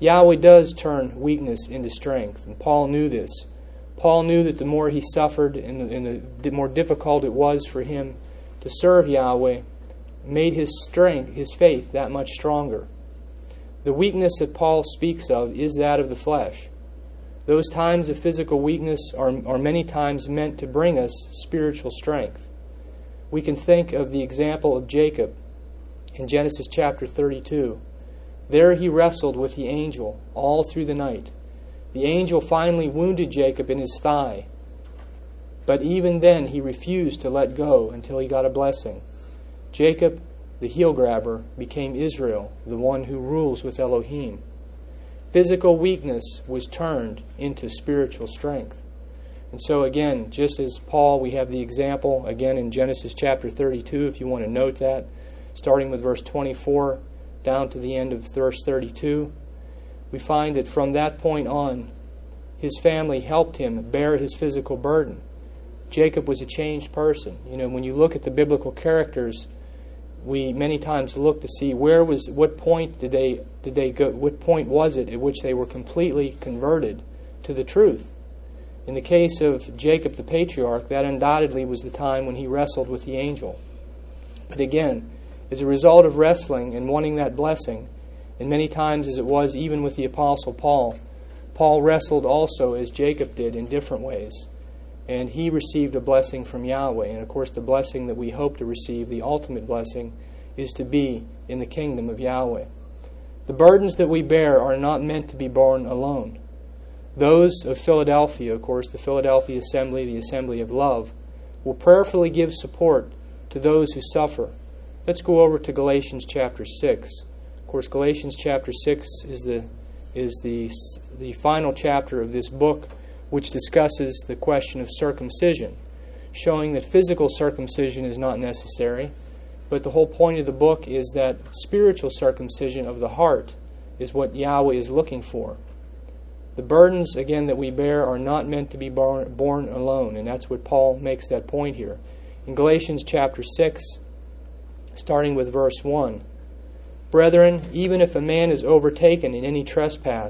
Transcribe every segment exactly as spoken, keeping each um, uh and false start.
Yahweh does turn weakness into strength, and Paul knew this. Paul knew that the more he suffered and the, and the, the more difficult it was for him to serve Yahweh, made his strength, his faith, that much stronger. The weakness that Paul speaks of is that of the flesh. Those times of physical weakness are, are many times meant to bring us spiritual strength. We can think of the example of Jacob in Genesis chapter thirty-two. There he wrestled with the angel all through the night. The angel finally wounded Jacob in his thigh, but even then he refused to let go until he got a blessing. Jacob, the heel grabber, became Israel, the one who rules with Elohim. Physical weakness was turned into spiritual strength. And so again, just as Paul, we have the example again in Genesis chapter thirty-two, if you want to note that, starting with verse twenty-four down to the end of verse thirty-two. We find that from that point on, his family helped him bear his physical burden. Jacob was a changed person. You know, when you look at the biblical characters, we many times look to see where was, what point did they did they go, what point was it at which they were completely converted to the truth. In the case of Jacob the patriarch, that undoubtedly was the time when he wrestled with the angel. But again, as a result of wrestling and wanting that blessing, and many times as it was even with the Apostle Paul, Paul wrestled also as Jacob did in different ways. And he received a blessing from Yahweh. And of course the blessing that we hope to receive, the ultimate blessing, is to be in the kingdom of Yahweh. The burdens that we bear are not meant to be borne alone. Those of Philadelphia, of course, the Philadelphia Assembly, the Assembly of Love, will prayerfully give support to those who suffer. Let's go over to Galatians chapter six. Of course, Galatians chapter six is the is the the final chapter of this book, which discusses the question of circumcision, showing that physical circumcision is not necessary, but the whole point of the book is that spiritual circumcision of the heart is what Yahweh is looking for. The burdens, again, that we bear are not meant to be borne, borne alone, and that's what Paul makes that point here. In Galatians chapter six, starting with verse one, "Brethren, even if a man is overtaken in any trespass,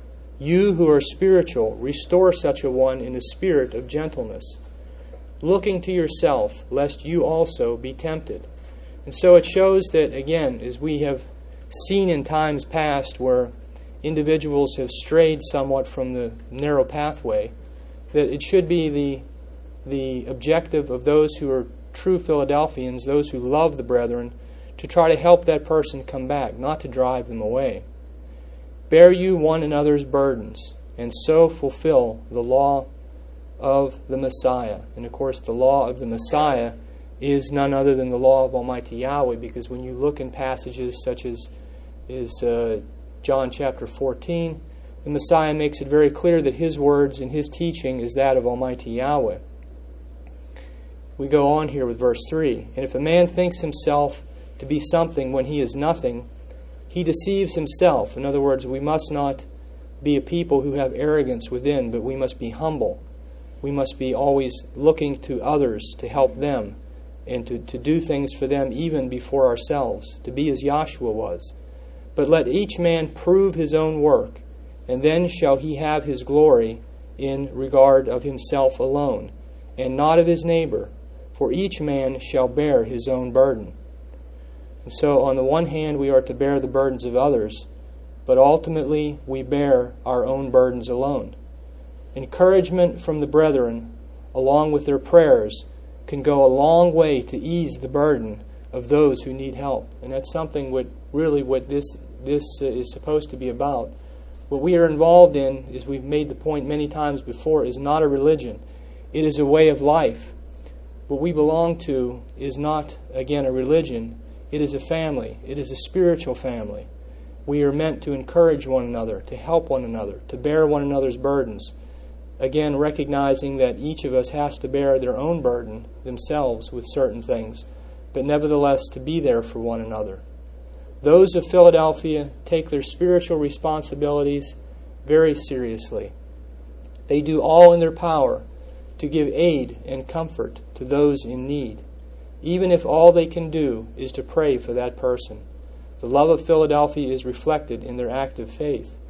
you who are spiritual, restore such a one in the spirit of gentleness, looking to yourself, lest you also be tempted." And so it shows that, again, as we have seen in times past where individuals have strayed somewhat from the narrow pathway, that it should be the, the objective of those who are true Philadelphians, those who love the brethren, to try to help that person come back, not to drive them away. "Bear you one another's burdens, and so fulfill the law of the Messiah." And of course, the law of the Messiah is none other than the law of Almighty Yahweh, because when you look in passages such as is uh, John chapter fourteen, the Messiah makes it very clear that his words and his teaching is that of Almighty Yahweh. We go on here with verse three. "And if a man thinks himself to be something when he is nothing, he deceives himself." In other words, we must not be a people who have arrogance within, but we must be humble. We must be always looking to others to help them and to, to do things for them even before ourselves, to be as Yahshua was. "But let each man prove his own work, and then shall he have his glory in regard of himself alone, and not of his neighbor, for each man shall bear his own burden." And so on the one hand, we are to bear the burdens of others, but ultimately we bear our own burdens alone. Encouragement from the brethren, along with their prayers, can go a long way to ease the burden of those who need help. And that's something what really what this, this uh, is supposed to be about. What we are involved in, as we've made the point many times before, is not a religion. It is a way of life. What we belong to is not, again, a religion. It is a family. It is a spiritual family. We are meant to encourage one another, to help one another, to bear one another's burdens. Again, recognizing that each of us has to bear their own burden themselves with certain things, but nevertheless to be there for one another. Those of Philadelphia take their spiritual responsibilities very seriously. They do all in their power to give aid and comfort to those in need, even if all they can do is to pray for that person. The love of Philadelphia is reflected in their active faith.